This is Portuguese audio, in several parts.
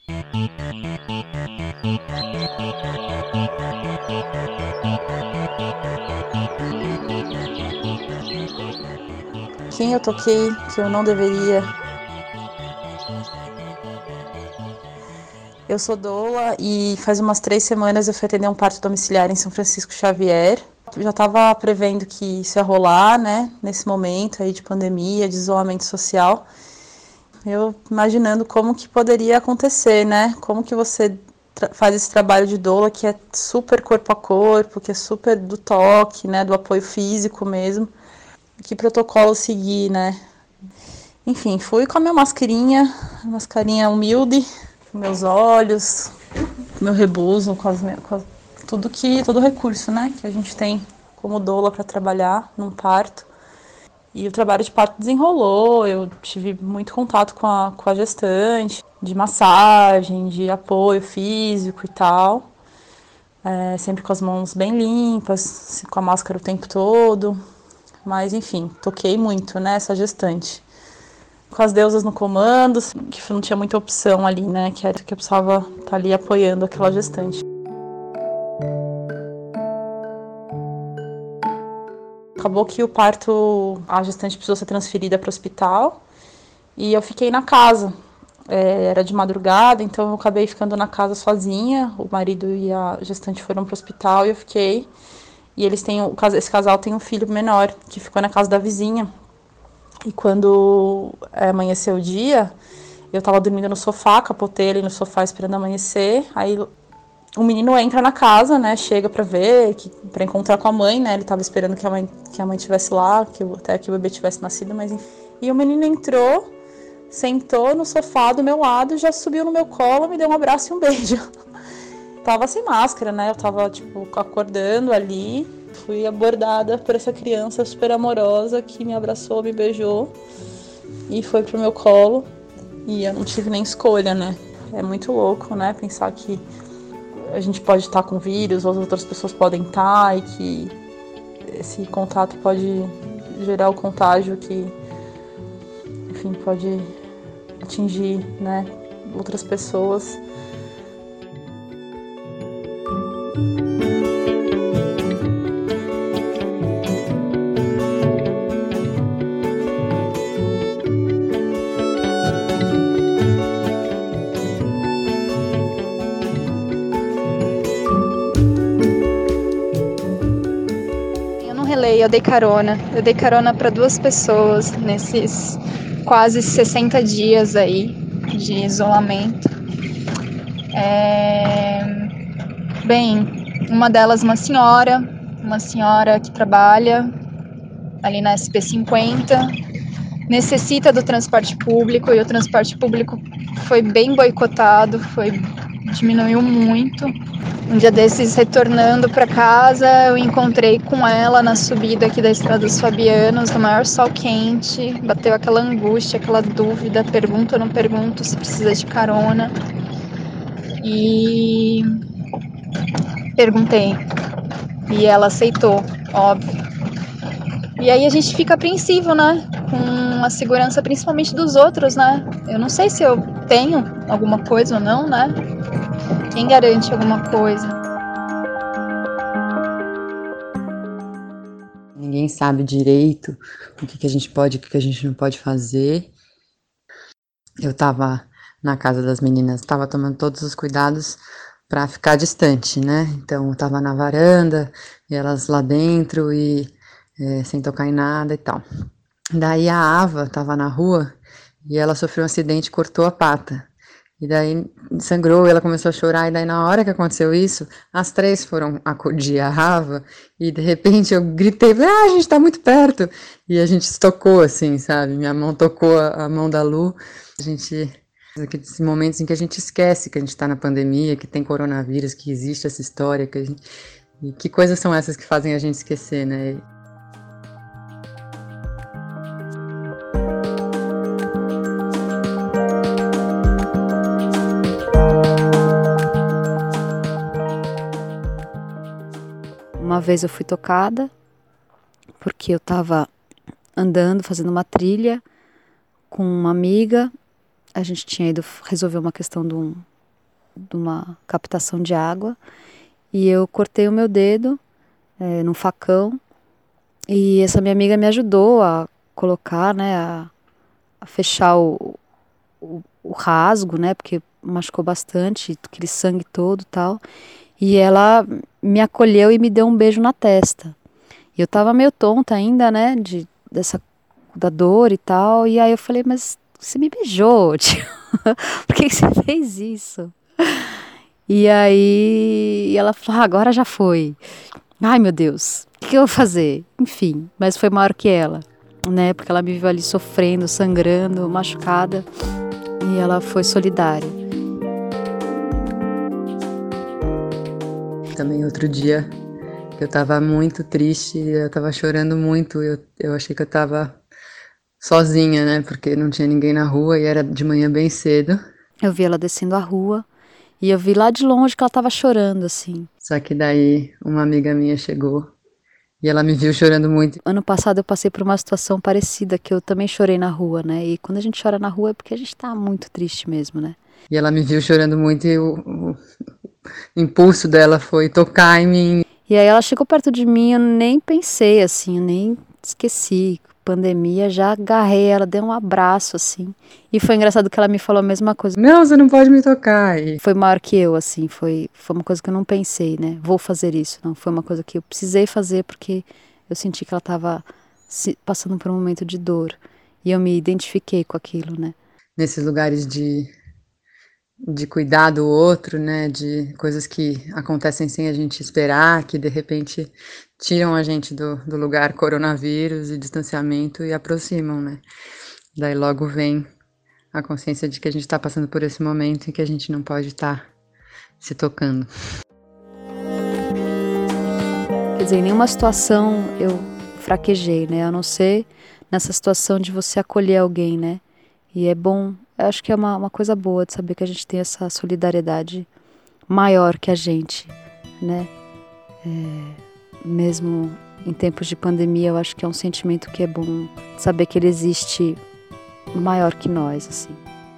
Quem eu toquei que eu não deveria? Eu sou doula e faz umas 3 semanas eu fui atender um parto domiciliar em São Francisco Xavier. Eu já estava prevendo que isso ia rolar, né, nesse momento aí de pandemia, de isolamento social. Eu imaginando como que poderia acontecer, né, como que você faz esse trabalho de doula que é super corpo a corpo, que é super do toque, né, do apoio físico mesmo. Que protocolo seguir, né? Enfim, fui com a minha mascarinha humilde, com meus olhos, com meu rebuzo, todo recurso, né, que a gente tem como doula para trabalhar num parto. E o trabalho de parto desenrolou, eu tive muito contato com a gestante, de massagem, de apoio físico e tal. Sempre com as mãos bem limpas, com a máscara o tempo todo. Mas, enfim, toquei muito, né, essa gestante. Com as deusas no comando, que não tinha muita opção ali, né, que era que eu precisava estar ali apoiando aquela gestante. Acabou que o parto, a gestante precisou ser transferida para o hospital e eu fiquei na casa. Era de madrugada, então eu acabei ficando na casa sozinha. O marido e a gestante foram para o hospital e eu fiquei. E esse casal tem um filho menor que ficou na casa da vizinha. E quando amanheceu o dia, eu tava dormindo no sofá, capotei ali no sofá esperando amanhecer. Aí o menino entra na casa, né? Chega pra ver, pra encontrar com a mãe, né? Ele tava esperando que a mãe estivesse lá, até que o bebê tivesse nascido, mas enfim. E o menino entrou, sentou no sofá do meu lado, já subiu no meu colo, me deu um abraço e um beijo. Tava sem máscara, né? Eu tava, tipo, acordando ali. Fui abordada por essa criança super amorosa que me abraçou, me beijou e foi pro meu colo. E eu não tive nem escolha, né? É muito louco, né? Pensar que a gente pode estar com vírus, ou as outras pessoas podem estar, e que esse contato pode gerar o contágio que, enfim, pode atingir, né, outras pessoas. Eu dei carona. Eu dei carona para 2 pessoas nesses quase 60 dias aí de isolamento. Bem, uma delas uma senhora que trabalha ali na SP50, necessita do transporte público e o transporte público foi bem boicotado, diminuiu muito. Um dia desses, retornando para casa, eu encontrei com ela na subida aqui da Estrada dos Fabianos, no maior sol quente, bateu aquela angústia, aquela dúvida, pergunto ou não pergunto se precisa de carona. E perguntei, e ela aceitou, óbvio. E aí a gente fica apreensivo, né, com a segurança principalmente dos outros, né. Eu não sei se eu tenho alguma coisa ou não, né. Quem garante alguma coisa? Ninguém sabe direito o que a gente pode e o que a gente não pode fazer. Eu tava na casa das meninas, tava tomando todos os cuidados para ficar distante, né? Então eu tava na varanda e elas lá dentro e sem tocar em nada e tal. Daí a Ava tava na rua e ela sofreu um acidente e cortou a pata. E daí sangrou, ela começou a chorar, e daí na hora que aconteceu isso, as 3 foram acudir a Rava, e de repente eu gritei, a gente tá muito perto, e a gente se tocou assim, sabe, minha mão tocou a mão da Lu, a gente, aqueles momentos em que a gente esquece que a gente tá na pandemia, que tem coronavírus, que existe essa história, e que coisas são essas que fazem a gente esquecer, né? Uma vez eu fui tocada, porque eu estava andando, fazendo uma trilha com uma amiga. A gente tinha ido resolver uma questão de uma captação de água e eu cortei o meu dedo num facão e essa minha amiga me ajudou a colocar, né, a fechar o rasgo, né, porque machucou bastante, aquele sangue todo e tal. E ela me acolheu e me deu um beijo na testa. E eu tava meio tonta ainda, né, da dor e tal. E aí eu falei, mas você me beijou, tio. Por que você fez isso? E aí ela falou, agora já foi. Ai, meu Deus, o que eu vou fazer? Enfim, mas foi maior que ela, né, porque ela me viu ali sofrendo, sangrando, machucada. E ela foi solidária. Também outro dia eu tava muito triste, eu tava chorando muito, eu achei que eu tava sozinha, né, porque não tinha ninguém na rua e era de manhã bem cedo. Eu vi ela descendo a rua e eu vi lá de longe que ela tava chorando, assim. Só que daí uma amiga minha chegou e ela me viu chorando muito. Ano passado eu passei por uma situação parecida, que eu também chorei na rua, né, e quando a gente chora na rua é porque a gente tá muito triste mesmo, né. E ela me viu chorando muito e o impulso dela foi tocar em mim. E aí ela chegou perto de mim, eu nem pensei assim, eu nem esqueci. Pandemia, já agarrei ela, dei um abraço assim. E foi engraçado que ela me falou a mesma coisa. Não, você não pode me tocar. E foi maior que eu, assim, foi uma coisa que eu não pensei, né? Vou fazer isso. Não, foi uma coisa que eu precisei fazer porque eu senti que ela estava passando por um momento de dor. E eu me identifiquei com aquilo, né? Nesses lugares de cuidar do outro, né, de coisas que acontecem sem a gente esperar, que de repente tiram a gente do lugar coronavírus e distanciamento e aproximam, né. Daí logo vem a consciência de que a gente está passando por esse momento e que a gente não pode estar se tocando. Quer dizer, em nenhuma situação eu fraquejei, né, a não ser nessa situação de você acolher alguém, né, e é bom. Eu acho que é uma coisa boa de saber que a gente tem essa solidariedade maior que a gente, né? Mesmo em tempos de pandemia, eu acho que é um sentimento que é bom saber que ele existe maior que nós, assim.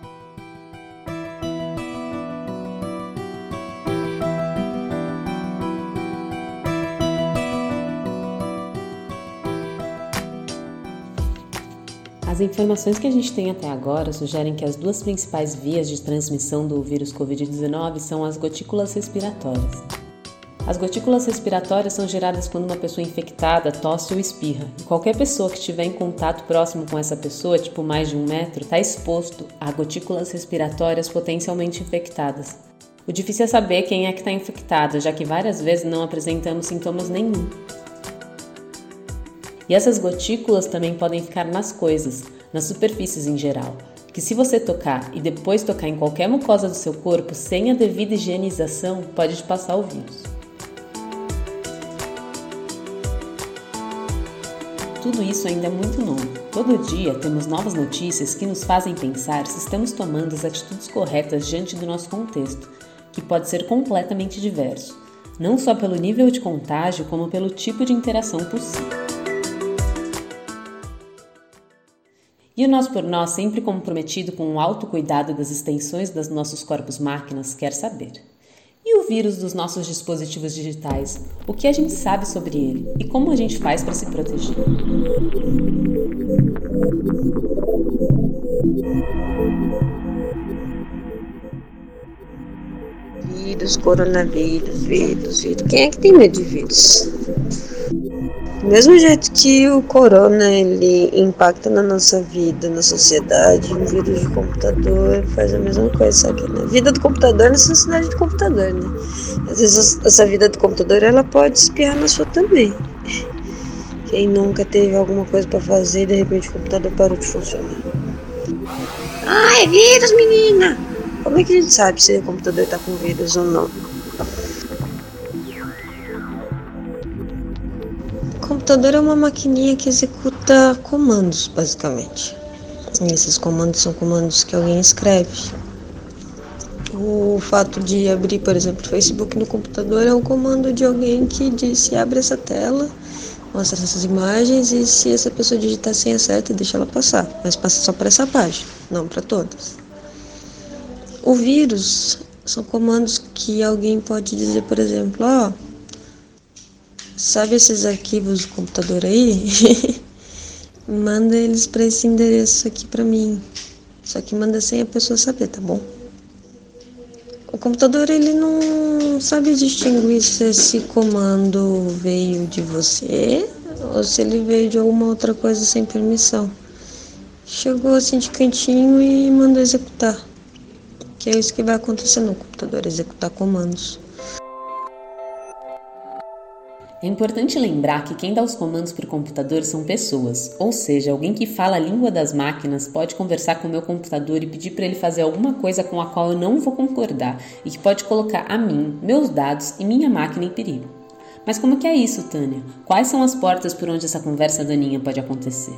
As informações que a gente tem até agora sugerem que as duas principais vias de transmissão do vírus Covid-19 são as gotículas respiratórias. As gotículas respiratórias são geradas quando uma pessoa infectada tosse ou espirra. E qualquer pessoa que estiver em contato próximo com essa pessoa, tipo mais de 1 metro, está exposto a gotículas respiratórias potencialmente infectadas. O difícil é saber quem é que está infectado, já que várias vezes não apresentamos sintomas nenhum. E essas gotículas também podem ficar nas coisas, nas superfícies em geral, que se você tocar e depois tocar em qualquer mucosa do seu corpo sem a devida higienização, pode te passar o vírus. Tudo isso ainda é muito novo. Todo dia temos novas notícias que nos fazem pensar se estamos tomando as atitudes corretas diante do nosso contexto, que pode ser completamente diverso, não só pelo nível de contágio, como pelo tipo de interação possível. E o Nós por Nós, sempre comprometido com o autocuidado das extensões dos nossos corpos-máquinas, quer saber. E o vírus dos nossos dispositivos digitais? O que a gente sabe sobre ele? E como a gente faz para se proteger? Vírus, coronavírus, vírus. Quem é que tem medo de vírus? Do mesmo jeito que o corona ele impacta na nossa vida, na sociedade, um vírus de computador faz a mesma coisa, só que na vida do computador é necessidade de computador, né? Às vezes essa vida do computador ela pode espirrar na sua também. Quem nunca teve alguma coisa para fazer e de repente o computador parou de funcionar? Ah, é vírus, menina! Como é que a gente sabe se o computador tá com vírus ou não? O computador é uma maquininha que executa comandos, basicamente. E esses comandos são comandos que alguém escreve. O fato de abrir, por exemplo, o Facebook no computador é um comando de alguém que disse abre essa tela, mostra essas imagens e se essa pessoa digitar a senha certa, deixa ela passar. Mas passa só para essa página, não para todas. O vírus São comandos que alguém pode dizer, por exemplo, ó, sabe esses arquivos do computador aí? Manda eles para esse endereço aqui para mim. Só que manda sem a pessoa saber, tá bom? O computador, ele não sabe distinguir se esse comando veio de você ou se ele veio de alguma outra coisa sem permissão. Chegou assim de cantinho e mandou executar. Que é isso que vai acontecer no computador, executar comandos. É importante lembrar que quem dá os comandos para o computador são pessoas, ou seja, alguém que fala a língua das máquinas pode conversar com o meu computador e pedir para ele fazer alguma coisa com a qual eu não vou concordar e que pode colocar a mim, meus dados e minha máquina em perigo. Mas como que é isso, Tânia? Quais são as portas por onde essa conversa daninha pode acontecer?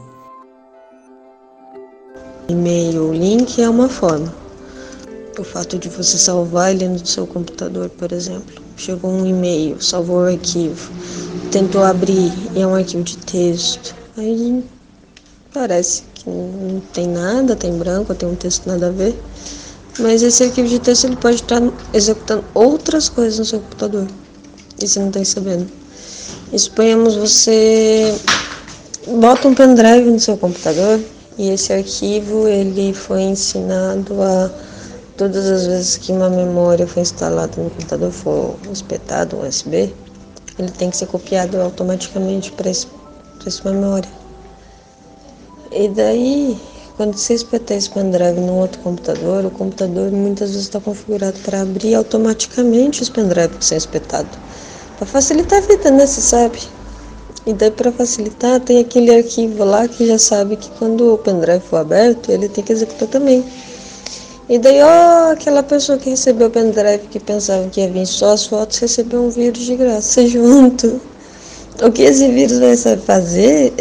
E-mail ou link é uma forma. O fato de você salvar ele no seu computador, por exemplo. Chegou um e-mail, salvou o arquivo, tentou abrir e é um arquivo de texto. Aí parece que não tem nada, tem branco, tem um texto nada a ver. Mas esse arquivo de texto ele pode estar executando outras coisas no seu computador. E você não está sabendo. E suponhamos você bota um pendrive no seu computador e esse arquivo ele foi ensinado a todas as vezes que uma memória foi instalada no computador, for espetado um USB, ele tem que ser copiado automaticamente para essa memória. E daí, quando você espetar esse pendrive num outro computador, o computador muitas vezes está configurado para abrir automaticamente os pendrives que são espetados. Para facilitar a vida, né? Você sabe? E daí, para facilitar, tem aquele arquivo lá que já sabe que quando o pendrive for aberto, ele tem que executar também. E daí, aquela pessoa que recebeu o pendrive que pensava que ia vir só as fotos, recebeu um vírus de graça junto. O que esse vírus vai saber fazer?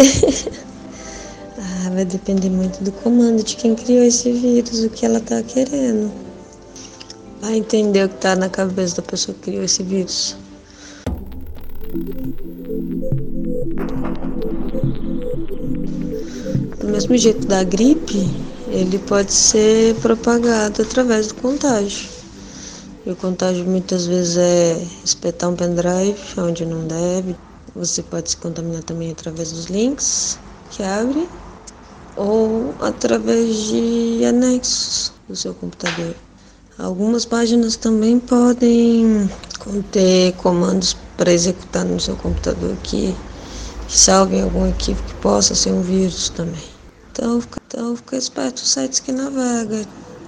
Vai depender muito do comando de quem criou esse vírus, o que ela tá querendo. Vai entender o que tá na cabeça da pessoa que criou esse vírus. Do mesmo jeito da gripe, ele pode ser propagado através do contágio. E o contágio muitas vezes é espetar um pendrive onde não deve. Você pode se contaminar também através dos links que abre ou através de anexos do seu computador. Algumas páginas também podem conter comandos para executar no seu computador que salvem algum arquivo que possa ser um vírus também. Então fica esperto os sites que navega.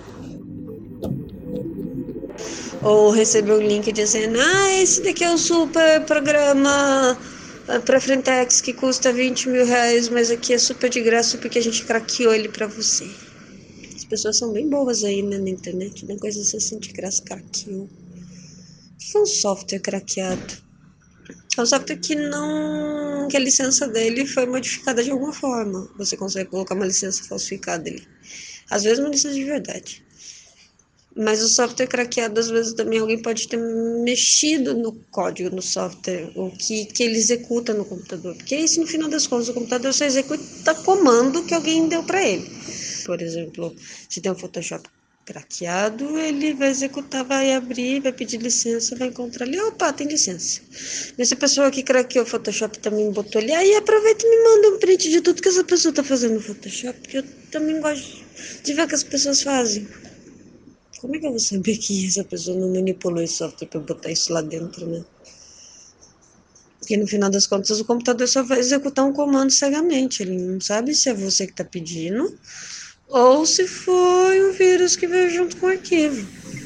Ou receber o link dizendo, esse daqui é o super programa para Frentex que custa R$20.000, mas aqui é super de graça porque a gente craqueou ele para você. As pessoas são bem boas aí, né, na internet, não coisa assim de graça, craqueou. O que é um software craqueado? É um software que a licença dele foi modificada de alguma forma. Você consegue colocar uma licença falsificada ali. Às vezes uma licença de verdade. Mas o software craqueado, às vezes também alguém pode ter mexido no código, no software, o que ele executa no computador. Porque isso, no final das contas, o computador só executa comando que alguém deu para ele. Por exemplo, se tem um Photoshop craqueado, ele vai executar, vai abrir, vai pedir licença, vai encontrar ali, opa, tem licença. E se a pessoa que craqueou o Photoshop também botou ali, aí aproveita e me manda um print de tudo que essa pessoa está fazendo no Photoshop, porque eu também gosto de ver o que as pessoas fazem. Como é que eu vou saber que essa pessoa não manipulou esse software para botar isso lá dentro, né? Porque no final das contas o computador só vai executar um comando cegamente. Ele não sabe se é você que está pedindo ou se foi um vírus que veio junto com o arquivo.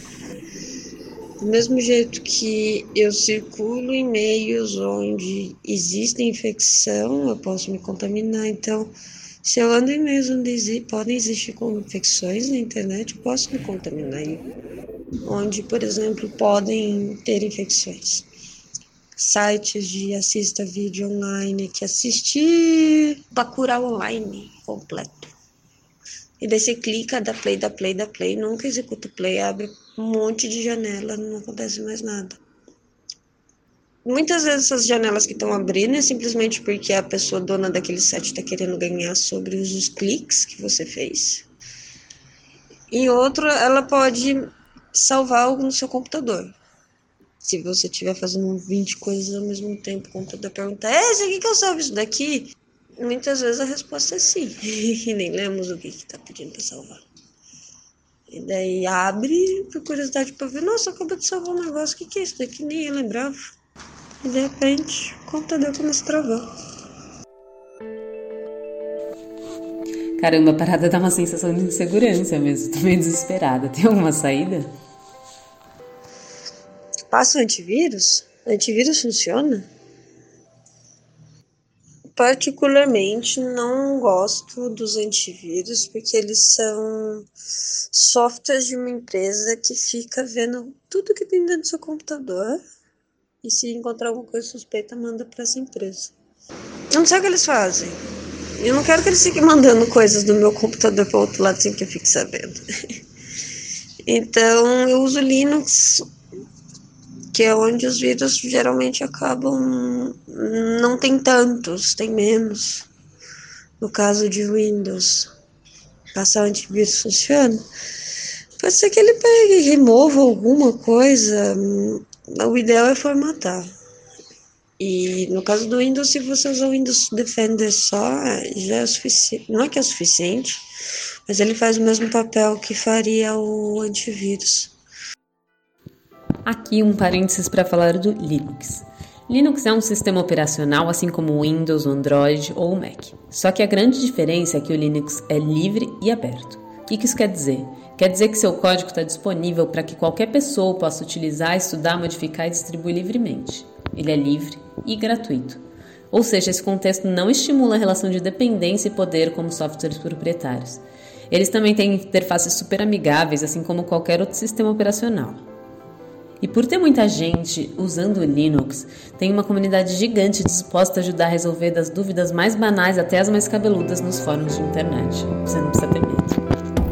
Do mesmo jeito que eu circulo em meios onde existe infecção, eu posso me contaminar. Então, se eu ando em meios onde podem existir infecções na internet, eu posso me contaminar. Onde, por exemplo, podem ter infecções. Sites de assista vídeo online, que assistir Bacurau online completo. E daí você clica, dá play, nunca executa o play, abre um monte de janela, não acontece mais nada. Muitas vezes essas janelas que estão abrindo é simplesmente porque a pessoa dona daquele site está querendo ganhar sobre os cliques que você fez. E outro, ela pode salvar algo no seu computador. Se você estiver fazendo 20 coisas ao mesmo tempo, o computador pergunta, isso aqui que eu salvo isso daqui? Muitas vezes a resposta é sim. E nem lemos o que está pedindo para salvar. E daí abre, por curiosidade, para ver, nossa, acabou de salvar um negócio, o que é isso daqui? Nem eu lembrava. E de repente, o computador começa a travar. Caramba, a parada dá uma sensação de insegurança mesmo, tô meio desesperada. Tem alguma saída? Passa o antivírus? O antivírus funciona? Particularmente não gosto dos antivírus porque eles são softwares de uma empresa que fica vendo tudo que tem dentro do seu computador e se encontrar alguma coisa suspeita manda para essa empresa. Eu não sei o que eles fazem. Eu não quero que eles fiquem mandando coisas do meu computador para o outro lado sem que eu fique sabendo. Então eu uso Linux, que é onde os vírus geralmente acabam, não tem tantos, tem menos. No caso de Windows, passar o antivírus funciona, pode ser que ele pegue e remova alguma coisa, o ideal é formatar. E no caso do Windows, se você usar o Windows Defender só, já é suficiente, não é que é suficiente, mas ele faz o mesmo papel que faria o antivírus. Aqui um parênteses para falar do Linux. Linux é um sistema operacional assim como o Windows, o Android ou o Mac. Só que a grande diferença é que o Linux é livre e aberto. O que isso quer dizer? Quer dizer que seu código está disponível para que qualquer pessoa possa utilizar, estudar, modificar e distribuir livremente. Ele é livre e gratuito. Ou seja, esse contexto não estimula a relação de dependência e poder como softwares proprietários. Eles também têm interfaces super amigáveis, assim como qualquer outro sistema operacional. E por ter muita gente usando o Linux, tem uma comunidade gigante disposta a ajudar a resolver das dúvidas mais banais até as mais cabeludas nos fóruns de internet. Você não precisa ter medo.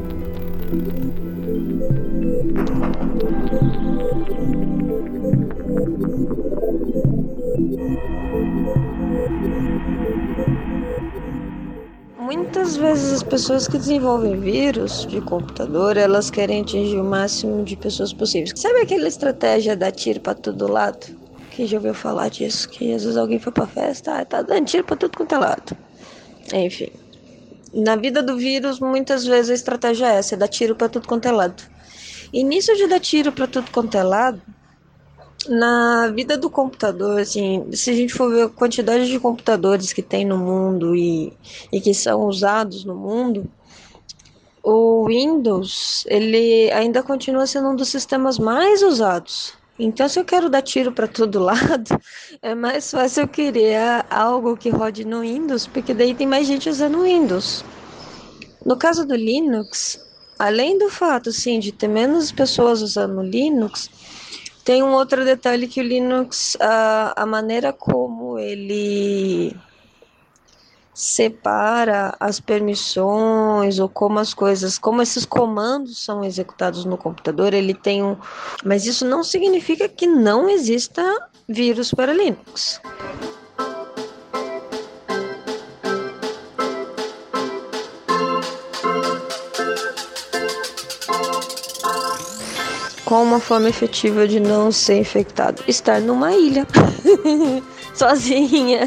Muitas vezes as pessoas que desenvolvem vírus de computador, elas querem atingir o máximo de pessoas possíveis. Sabe aquela estratégia dar tiro pra todo lado? Quem já ouviu falar disso? Que às vezes alguém foi pra festa, tá dando tiro pra tudo quanto é lado. Enfim. Na vida do vírus, muitas vezes a estratégia é essa, é dar tiro pra tudo quanto é lado. E nisso de dar tiro pra tudo quanto é lado, na vida do computador, assim, se a gente for ver a quantidade de computadores que tem no mundo e que são usados no mundo, o Windows, ele ainda continua sendo um dos sistemas mais usados. Então, se eu quero dar tiro para todo lado, é mais fácil eu criar algo que rode no Windows, porque daí tem mais gente usando o Windows. No caso do Linux, além do fato, sim, de ter menos pessoas usando o Linux, tem um outro detalhe que o Linux, a maneira como ele separa as permissões ou como as coisas, como esses comandos são executados no computador, ele tem um... Mas isso não significa que não exista vírus para Linux. Qual uma forma efetiva de não ser infectado? Estar numa ilha, sozinha.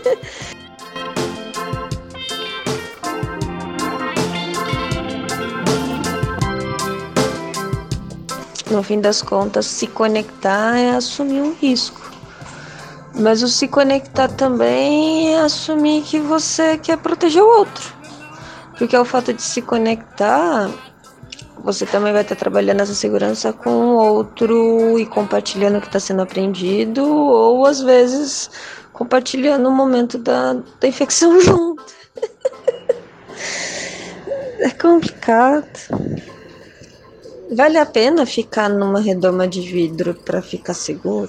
No fim das contas, se conectar é assumir um risco. Mas o se conectar também é assumir que você quer proteger o outro. Porque o fato de se conectar, você também vai estar trabalhando essa segurança com o outro e compartilhando o que está sendo aprendido, ou às vezes compartilhando o momento da infecção junto. É complicado. Vale a pena ficar numa redoma de vidro para ficar seguro?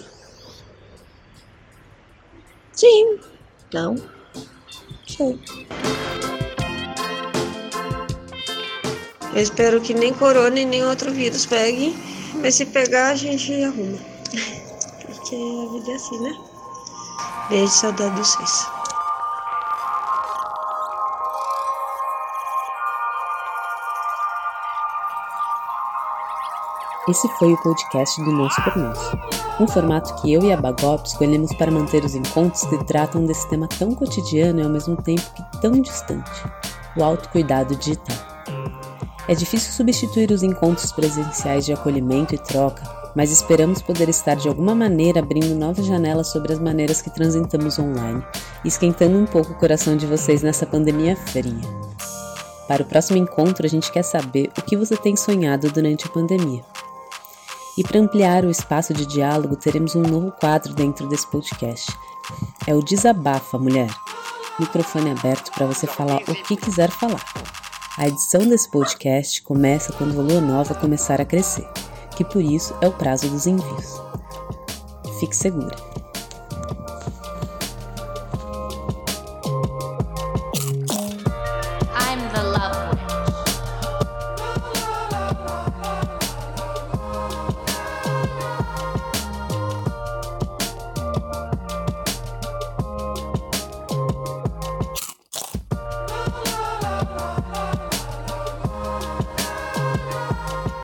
Sim. Não? Sei. Eu espero que nem corona e nem outro vírus pegue, mas se pegar a gente arruma. Porque a vida é assim, né? Beijo, saudade de vocês. Esse foi o podcast do Nosso por Nosso, um formato que eu e a Bagop escolhemos para manter os encontros que tratam desse tema tão cotidiano e ao mesmo tempo que tão distante, o autocuidado digital. É difícil substituir os encontros presenciais de acolhimento e troca, mas esperamos poder estar de alguma maneira abrindo novas janelas sobre as maneiras que transitamos online e esquentando um pouco o coração de vocês nessa pandemia fria. Para o próximo encontro, a gente quer saber o que você tem sonhado durante a pandemia. E para ampliar o espaço de diálogo, teremos um novo quadro dentro desse podcast. É o Desabafa, Mulher. Microfone aberto para você falar o que quiser falar. A edição desse podcast começa quando a lua nova começar a crescer, que por isso é o prazo dos envios. Fique segura.